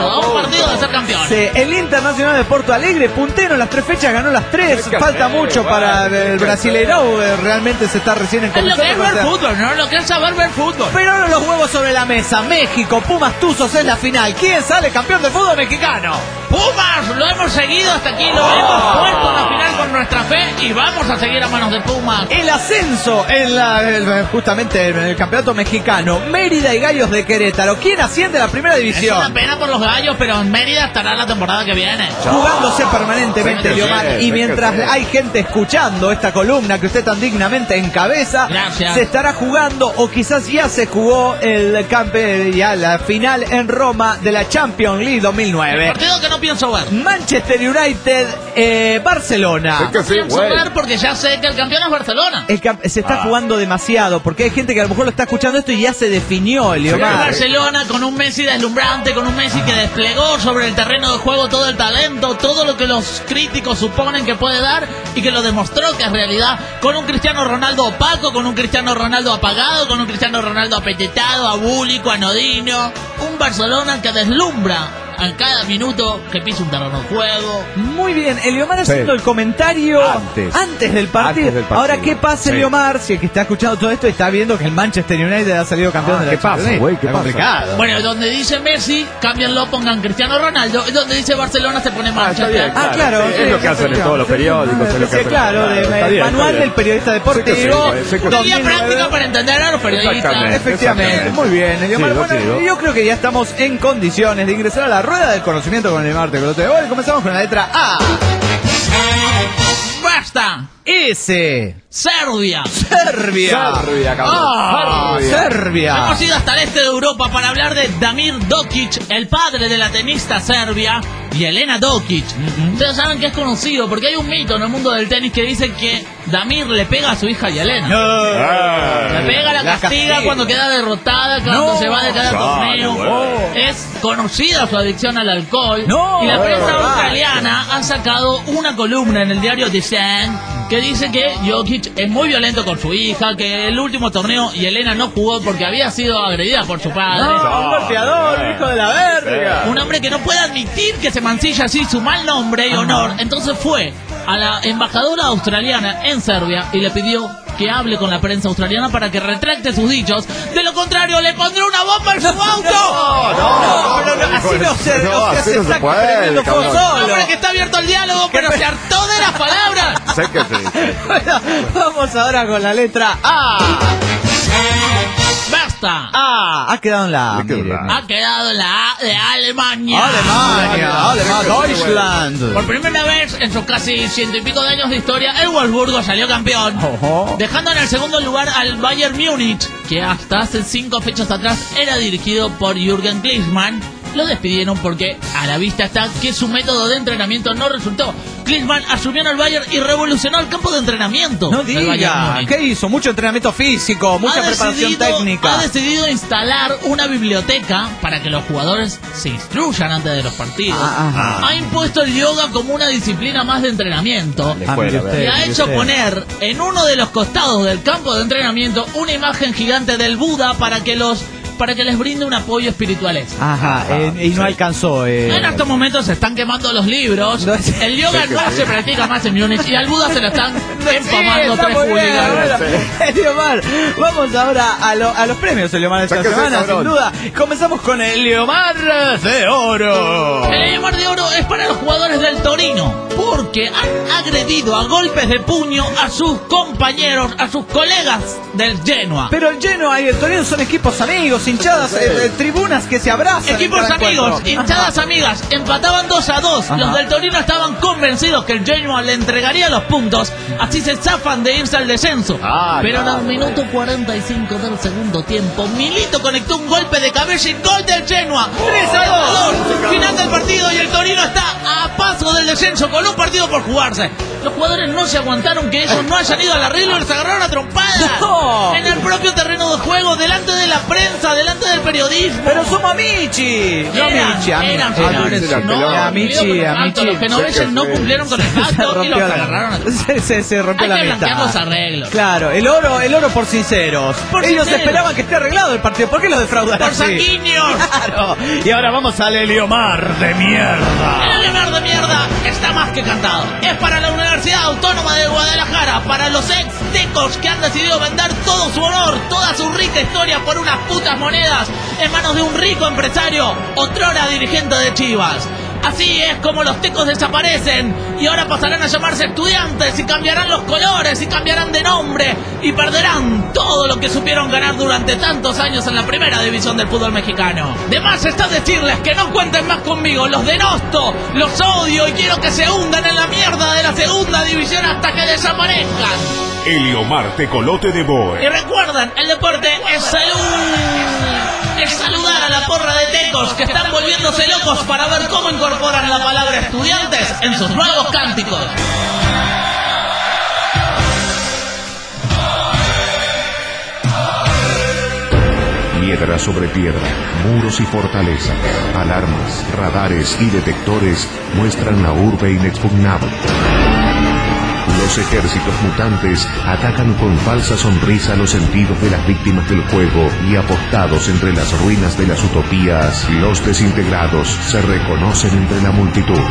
a un partido de ser campeón. Sí, el Internacional de Porto Alegre, puntero en las 3 fechas, ganó las 3. Falta mucho para el Brasileirão, realmente se está recién Es lo comenzando. que es ver fútbol, ¿no? Lo que es saber ver fútbol. Pero ahora los huevos sobre la mesa. México, Pumas Tuzos es la final. ¿Quién sale campeón del fútbol mexicano? Pumas, lo hemos seguido hasta aquí, lo hemos puesto en la final con nuestra fe y vamos a seguir a manos de Pumas. El ascenso justamente en el campeonato mexicano. Mérida y Gallos de Querétaro. ¿Quién asciende a la primera Es división? una pena por los gallos, pero en Mérida estará la temporada que viene. Jugándose permanentemente, Leomar. Y mientras hay gente escuchando esta columna que usted tan dignamente encabeza, Gracias. se estará jugando, o quizás ya se jugó ya la final en Roma de la Champions League 2009. Partido que no pienso ver. Manchester United, Barcelona. Es que sí, Pienso güey. ver porque ya sé que el campeón es Barcelona. Se está jugando demasiado, porque hay gente que a lo mejor lo está escuchando esto y ya se definió, El Leomar. Barcelona con un Messi deslumbrante, con un Messi que desplegó sobre el terreno de juego todo el talento, todo lo que los críticos suponen que puede dar y que lo demostró que es realidad, con un Cristiano Ronaldo opaco, con un Cristiano Ronaldo apagado, con un Cristiano Ronaldo apetitado, abúlico, anodino, un Barcelona que deslumbra a cada minuto que pisa un terreno de juego. Muy bien, Eliomar haciendo el comentario antes del partido. Ahora, ¿qué pasa, Eliomar? Si el que está escuchando todo esto está viendo que el Manchester United ha salido campeón de la Champions League. güey? ¿Qué Está pasa? complicado. Bueno, donde dice Messi, cámbianlo, pongan Cristiano Ronaldo, y donde dice Barcelona se pone Manchester. Claro, Sí, es lo que hacen en todos los periódicos. Es lo que Sí, hacen. claro, Está bien, manual está bien. del periodista deportivo. Sí, Guía 2009. práctica para entender a los periodistas. Exactamente. Efectivamente, muy bien, Eliomar. Sí, lo Bueno, sigo. yo creo que ya estamos en condiciones de ingresar a la rueda del conocimiento con Eliomar Tecolote. Hoy comenzamos con la letra A. ¡Basta! S. Serbia. Serbia. Serbia, cabrón. Serbia. Hemos ido hasta el este de Europa para hablar de Damir Dokic, el padre de la tenista serbia, y Elena Dokic. Ustedes saben que es conocido porque hay un mito en el mundo del tenis que dice que Damir le pega a su hija Yelena. Le pega, la castiga cuando queda derrotada, cuando se va de cada torneo. Es conocida su adicción al alcohol. Y la prensa australiana ha sacado una columna en el diario The Sun que dice que Jokic es muy violento con su hija, que el último torneo Yelena no jugó porque había sido agredida por su padre. Un golpeador, hijo de la verga. Un hombre que no puede admitir que se mancilla así su mal nombre y honor. Entonces fue a la embajadora australiana en Serbia y le pidió que hable con la prensa australiana para que retracte sus dichos. De lo contrario, le pondré una bomba en su auto. Pero así no se, así se no se está puede, prendiendo fuego cabrón. solo. Hombre que está abierto al diálogo, pero se hartó de las palabras. Sé que sí. Bueno, vamos ahora con la letra A. Basta. Ha quedado en la A. ¿De qué mire. habla? Ha quedado la A de Alemania. Alemania, Deutschland. Por primera vez en sus casi 100 y pico de años de historia, el Wolfsburgo salió campeón, dejando en el segundo lugar al Bayern Múnich, que hasta hace 5 fechas atrás era dirigido por Jürgen Klinsmann. Lo despidieron porque a la vista está que su método de entrenamiento no resultó. Klinsmann asumió en el Bayern y revolucionó el campo de entrenamiento. No del Bayern diga, Múnich. ¿qué hizo? Mucho entrenamiento físico, mucha preparación técnica. Ha decidido instalar una biblioteca para que los jugadores se instruyan antes de los partidos. Ha impuesto el yoga como una disciplina más de entrenamiento. Y ha hecho poner en uno de los costados del campo de entrenamiento una imagen gigante del Buda para que les brinde un apoyo espiritual. Y no alcanzó. En estos momentos se están quemando los libros. No, El yoga no se practica más en Múnich y al Buda se lo están empamando está 3 muy bien, hooligans. bueno. Eliomar, vamos ahora a los premios Eliomar de esta Sáquese, semana, cabrón. sin duda. Comenzamos con el Eliomar de Oro. El Eliomar de Oro es para los jugadores del Torino, porque han agredido a golpes de puño a sus compañeros, a sus colegas del Genoa. Pero el Genoa y el Torino son equipos amigos, hinchadas, tribunas que se abrazan. Equipos en cada amigos, encuentro. hinchadas amigas, empataban 2-2. Los del Torino estaban convencidos que el Genoa le entregaría los puntos, así se zafan de irse al descenso. Pero en el minuto 45 del segundo tiempo, Milito conectó un golpe de cabeza y gol del Genoa. 3-2. Final del partido y el Torino está a paso del descenso con un partido por jugarse. Los jugadores no se aguantaron que ellos no hayan ido al arreglo y les agarraron a trompadas. No. En el propio terreno de juego, delante de la prensa, delante del periodismo. Pero somos amici. No amici, eran amici. Los genoveses no cumplieron con el pacto y los agarraron a se rompió la Hay que mitad. blanquear los arreglos. Claro, el oro por sinceros. Ellos esperaban que esté arreglado el partido. ¿Por qué lo defraudan Por así? sanguíneos. Claro. Y ahora vamos al Heliomar de mierda. El Heliomar de mierda está más que cantado. Es para la Universidad Autónoma de Guadalajara, para los ex-tecos que han decidido vender todo su honor, toda su rica historia por unas putas monedas en manos de un rico empresario, otrora dirigente de Chivas. Así es como los tecos desaparecen y ahora pasarán a llamarse estudiantes y cambiarán los colores y cambiarán de nombre y perderán todo lo que supieron ganar durante tantos años en la primera división del fútbol mexicano. De más está decirles que no cuenten más conmigo, los denosto, los odio y quiero que se hundan en la mierda de la segunda división hasta que desaparezcan. Heliomar Tecolote de Boe. Y recuerden, el deporte es salud. Es saludar a la porra de tecos que están volviéndose locos para ver cómo incorporan la palabra estudiantes en sus nuevos cánticos. Piedra sobre piedra, muros y fortalezas, alarmas, radares y detectores muestran la urbe inexpugnable. Los ejércitos mutantes atacan con falsa sonrisa los sentidos de las víctimas del juego y apostados entre las ruinas de las utopías, los desintegrados se reconocen entre la multitud.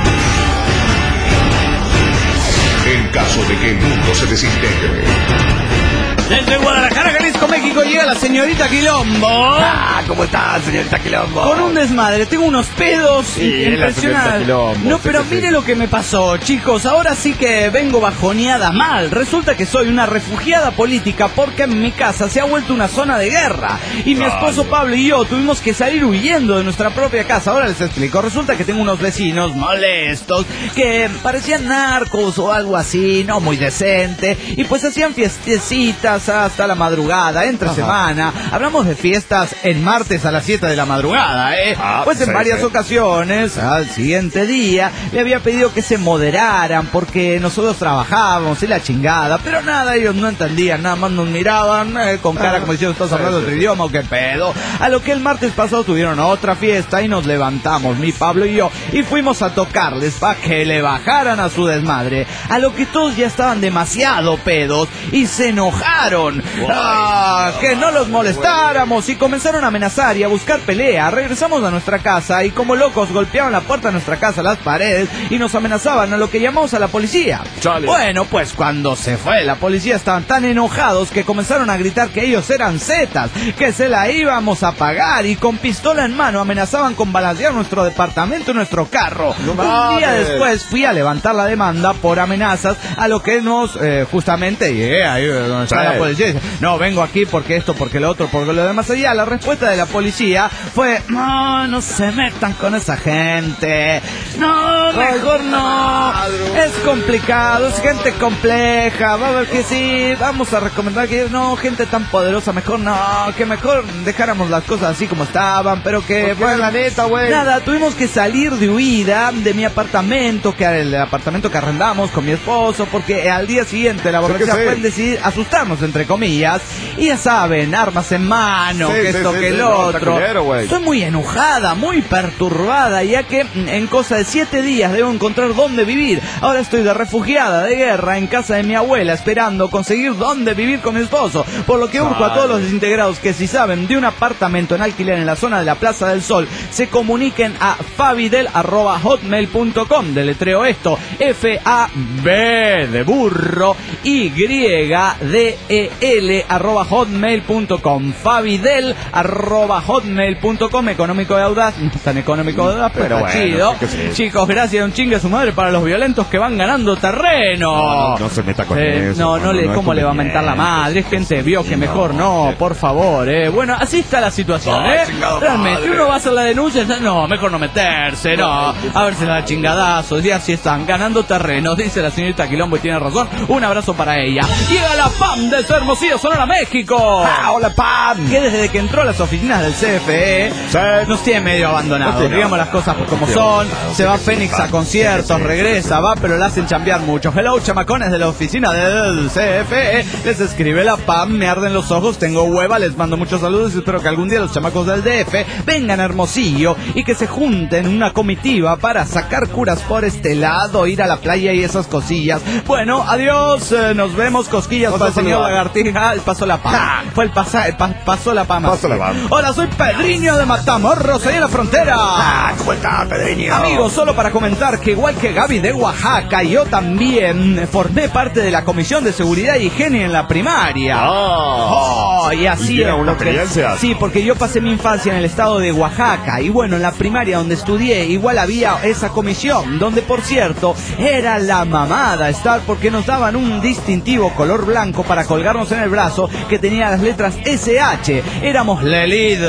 En caso de que el mundo se desintegre. Desde Guadalajara, Jalisco, México, llega la señorita Quilombo. ¿Cómo estás, señorita Quilombo? Con un desmadre, tengo unos pedos impresionantes. No, pero sí, mire lo que me pasó, chicos. Ahora sí que vengo bajoneada mal. Resulta que soy una refugiada política porque en mi casa se ha vuelto una zona de guerra. Y mi esposo Pablo y yo tuvimos que salir huyendo de nuestra propia casa. Ahora les explico. Resulta que tengo unos vecinos molestos que parecían narcos o algo así, no muy decente. Y pues hacían fiestecitas hasta la madrugada, entre semana. Hablamos de fiestas en martes a las 7 de la madrugada, pues en varias ocasiones, al siguiente día, le había pedido que se moderaran porque nosotros trabajábamos y la chingada, pero nada, ellos no entendían, nada más nos miraban con cara como diciendo, ¿estás hablando otro idioma o qué pedo? A lo que el martes pasado tuvieron otra fiesta y nos levantamos, mi Pablo y yo, y fuimos a tocarles para que le bajaran a su desmadre, a lo que todos ya estaban demasiado pedos y se enojaron. Que no los molestáramos y comenzaron a amenazar y a buscar pelea. Regresamos a nuestra casa y como locos golpeaban la puerta de nuestra casa, las paredes, y nos amenazaban, a lo que llamamos a la policía. Bueno, pues cuando se fue la policía estaban tan enojados que comenzaron a gritar que ellos eran zetas, que se la íbamos a pagar, y con pistola en mano amenazaban con balacear nuestro departamento y nuestro carro. Un día después fui a levantar la demanda por amenazas, a lo que nos justamente llegué ahí donde está la policía y dice, no, vengo aquí porque esto, porque lo otro, porque lo demás allá. La respuesta de la policía fue, no se metan con esa gente, no, mejor no, es complicado, es gente compleja, va a ver que sí, vamos a recomendar que no, gente tan poderosa, mejor no, que mejor dejáramos las cosas así como estaban, pero que, bueno, la neta, güey, nada, tuvimos que salir de huida de mi apartamento, que era el apartamento que arrendamos con mi esposo, porque al día siguiente la borracha fue en decidir asustarnos, entre comillas, y ya saben, armas en mano, que esto, que el otro. Estoy muy enojada, muy perturbada, ya que en cosa de 7 días debo encontrar dónde vivir. Ahora estoy de refugiada de guerra en casa de mi abuela, esperando conseguir dónde vivir con mi esposo, por lo que urjo a todos los desintegrados que si saben de un apartamento en alquiler en la zona de la Plaza del Sol, se comuniquen a fabidel@hotmail.com. Deletreo esto, FAB de burro, YDEL@hotmail.com. Fabidel@hotmail.com. Económico de audaz, no tan económico de audaz, pero bueno, chido. Chicos, gracias, un chingue a su madre para los violentos que van ganando terreno. No se meta con eso. No le va a mentar la madre, es gente vio que mejor no, por favor, Bueno, así está la situación, realmente, uno va a hacer la denuncia, no, mejor no meterse, no, a ver si la chingadazos, y así están ganando terreno, dice la señorita Quilombo y tiene razón, un abrazo para ella. Llega la PAM de desde Hermosillo, Sonora, México. Hola, Pam. Que desde que entró a las oficinas del CFE nos tiene medio abandonados. Digamos las cosas como son. Se va Fénix a conciertos, regresa, va, pero la hacen chambear mucho. Hello, chamacones de la oficina del CFE. Les escribe la Pam, me arden los ojos, tengo hueva, les mando muchos saludos y espero que algún día los chamacos del DF vengan a Hermosillo y que se junten en una comitiva para sacar curas por este lado, ir a la playa y esas cosillas. Bueno, adiós, nos vemos, cosquillas para el señor Lagartija. Pasó la Pam. Fue el pasó la Pam. Hola, soy Pedriño de Matamoros, ahí en la frontera. ¿Cómo está, Pedriño? Amigos, solo para comentar que igual que Gaby de Oaxaca, yo también formé parte de la Comisión de Seguridad y Higiene en la primaria. Y así es. Sí, porque yo pasé mi infancia en el estado de Oaxaca y bueno, en la primaria donde estudié igual había esa comisión, donde por cierto era la mamada estar, porque nos daban un distintivo color blanco para colgarnos en el brazo que tenía las letras SH. Éramos Lelid.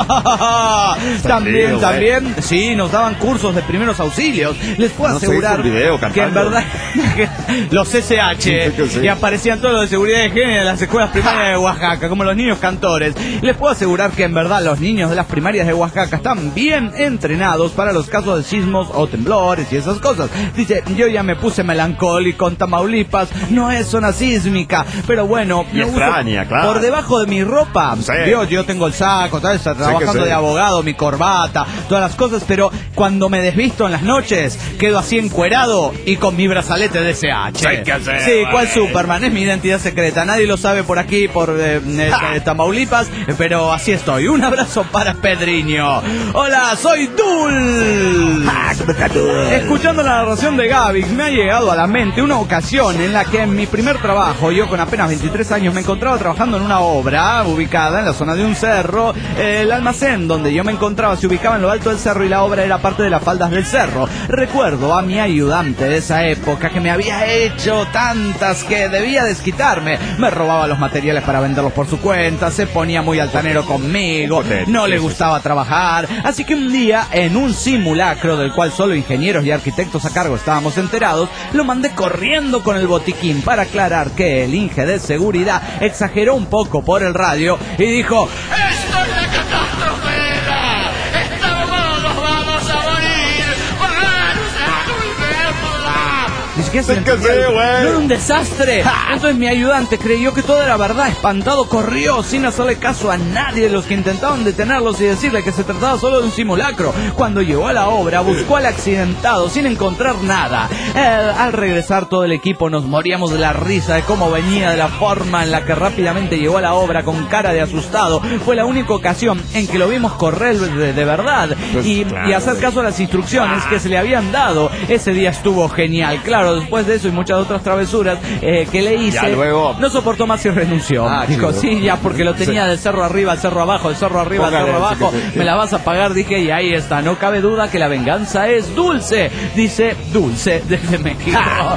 También, sí, nos daban cursos de primeros auxilios. Les puedo asegurar que en verdad los SH y aparecían todos los de seguridad de higiene de las escuelas primarias de Oaxaca, como los niños cantores. Les puedo asegurar que en verdad los niños de las primarias de Oaxaca están bien entrenados para los casos de sismos o temblores y esas cosas. Dice, yo ya me puse melancólico en Tamaulipas, no es zona sísmica, pero bueno, y extraña, claro. Por debajo de mi ropa, yo tengo el saco, ¿sabes? Trabajando de abogado, mi corbata, todas las cosas, pero cuando me desvisto en las noches, quedo así encuerado y con mi brazalete de SH. Sí, ¿cuál Superman? Es mi identidad secreta, nadie lo sabe por aquí, por Tamaulipas, pero así estoy. Un abrazo para Pedriño. Hola, soy Dul. Escuchando la narración de Gaby, me ha llegado a la mente una ocasión en la que en mi primer trabajo, yo con apenas 23 años, me encontraba trabajando en una obra ubicada en la zona de un cerro. El almacén donde yo me encontraba se ubicaba en lo alto del cerro y la obra era parte de las faldas del cerro. Recuerdo a mi ayudante de esa época que me había hecho tantas que debía desquitarme. Me robaba los materiales para venderlos por su cuenta, se ponía muy altanero conmigo, no le gustaba trabajar, así que un día, en un simulacro del cual solo ingenieros y arquitectos a cargo estábamos enterados, lo mandé corriendo con el botiquín para aclarar que el Inge de seguridad exageró un poco por el radio y dijo: ¡esto es la catástrofe! ¡Estamos, vamos a morir! Dice, ¿qué hace? No era un desastre. Entonces mi ayudante creyó que todo era verdad. Espantado corrió sin hacerle caso a nadie de los que intentaban detenerlos y decirle que se trataba solo de un simulacro. Cuando llegó a la obra buscó al accidentado sin encontrar nada. Al regresar todo el equipo nos moríamos de la risa de cómo venía, de la forma en la que rápidamente llegó a la obra con cara de asustado. Fue la única ocasión en que lo vimos correr de verdad y hacer caso a las instrucciones que se le habían dado. Ese día estuvo genial. Claro, después de eso y muchas otras travesuras que le hice, no soportó más y renunció. Dijo, sí, ya, porque lo tenía del cerro arriba al cerro abajo, del cerro arriba al cerro abajo, me la vas a pagar, dije, y ahí está. No cabe duda que la venganza es dulce, dice Dulce desde México.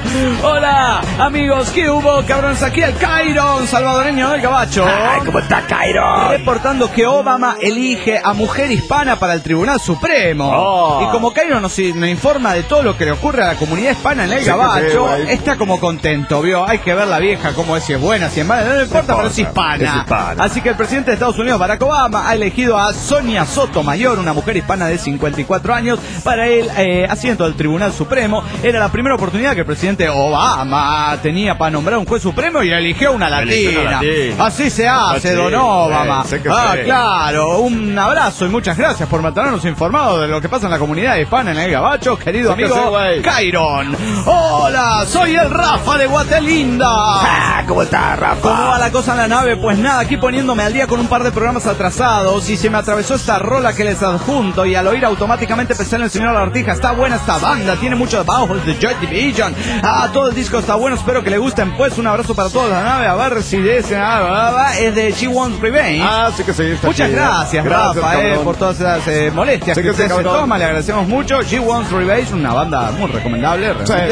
Hola, amigos, ¿qué hubo, cabrones? Aquí el Cairon, salvadoreño del Gabacho. ¿Cómo está, Cairon? Reportando que Obama elige a mujer hispana para el Tribunal Supremo. Y como Cairon nos informa de todo lo que le ocurre a la comunidad hispana en el Gabacho, está como contento, ¿vio? Hay que ver la vieja cómo es, si es buena, si es mala, no le importa, pero es hispana. Así que el presidente de Estados Unidos, Barack Obama, ha elegido a Sonia Sotomayor, una mujer hispana de 54 años, para el asiento del Tribunal Supremo. Era la primera oportunidad que el presidente Obama tenía para nombrar un juez supremo y eligió una latina. Así se hace, don Obama. Claro, un abrazo y muchas gracias por mantenernos informados de lo que pasa en la comunidad hispana en el Gabacho, querido amigo Cairon. Hola, soy el Rafa de Guatelinda. ¿Cómo está, Rafa? ¿Cómo va la cosa en la nave? Pues nada, aquí poniéndome al día con un par de programas atrasados y se me atravesó esta rola que les adjunto y al oír automáticamente pensé en el señor Lagartija. Está buena esta banda, tiene muchos bajos de Joy Division. Todo el disco está bueno, espero que le gusten. Pues un abrazo para toda la nave, a ver si de ese es de She Wants Revenge. Sí que sí. Muchas gracias, Rafa, por todas esas molestias que usted se toma, le agradecemos mucho. She Wants Revenge, una banda muy recomendable, realmente muy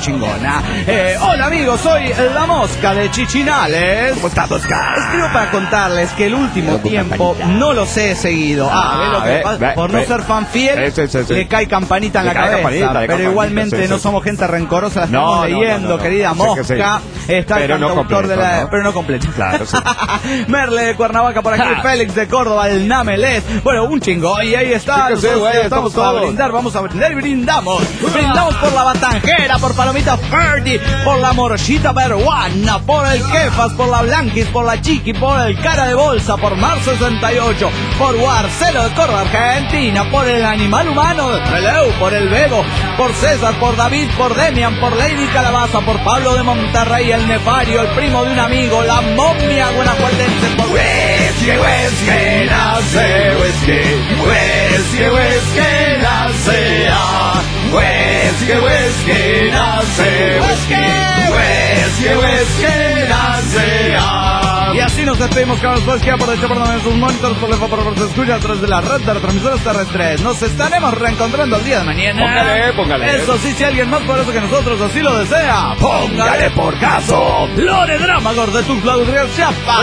chingona. Hola amigos, soy La Mosca de Chichinales. ¿Cómo estás, Mosca? Escribo para contarles que el último tiempo no los he seguido. Por no ser fan fiel, le cae campanita en la cabeza. Pero igualmente no somos gente rencorosa, la estamos leyendo, querida Mosca. Está el cantautor de la... Pero no completo. Claro, sí. Merle de Cuernavaca por aquí, Félix de Córdoba, el Namelés. Bueno, un chingo. Y ahí está. Estamos a brindar, vamos a brindar y brindamos. Brindamos por la Batanjera, por Palomita Ferdi, por la Morchita Peruana, por el Kefas, por la Blanquis, por la Chiqui, por el Cara de Bolsa, por Mar 68, por Guarcelo de Córdoba, Argentina, por el Animal Humano de Peleu, por el Bebo, por César, por David, por Demian, por Lady Calabaza, por Pablo de Monterrey, el Nefario, el primo de un amigo, la momia guanajuatense, por Whisky, Whisky, nace, Whisky, Whisky, Whisky, nace, Whisky, Whisky, nace, Whisky, Whisky, Whisky, nace, y así nos despedimos, cabros. Pues que por hecho, por sus monitores, por se escucha a través de la red de retransmisoras terrestres. Nos estaremos reencontrando el día de mañana. Póngale. Eso sí, si alguien más poderoso que nosotros así lo desea, póngale por caso. Lore Dramagor de Tuxtla Gutiérrez, Chiapas.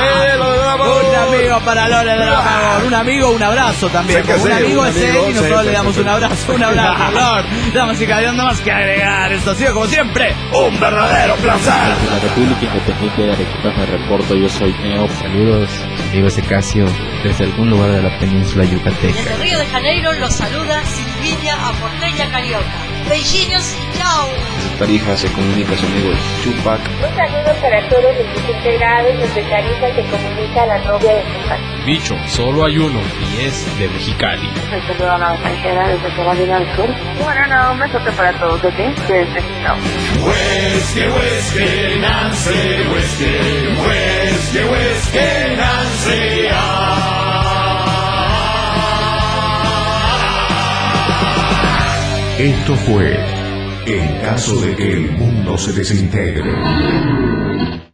Un amigo para Lore Dramagor. Un amigo, un abrazo también. Un amigo es él y nosotros le damos un abrazo. Un abrazo, Lord. Damas y caballeros, nada más que agregar. Esto ha sido, como siempre, un verdadero placer. De la República Independiente de Arequipa me reporto. Yo soy Neo. Saludos, amigos de Casio, desde algún lugar de la península yucateca. Desde Río de Janeiro los saluda Silvia Aporteña Carioca. Beijinhos y chao. Tarija se comunica a su amigo Chupac. Un saludo para todos los integrados desde Tarija se comunica a la novia de Chupac. Bicho, solo hay uno y es de Mexicali. Soy Pedro Extranjera desde Carolina del Sur. Bueno, un besote para todos, ¿ok? Desde chao. Whisky, whisky, Nancy, whisky, whisky, whisky, Nancy. Esto fue En caso de que el mundo se desintegre.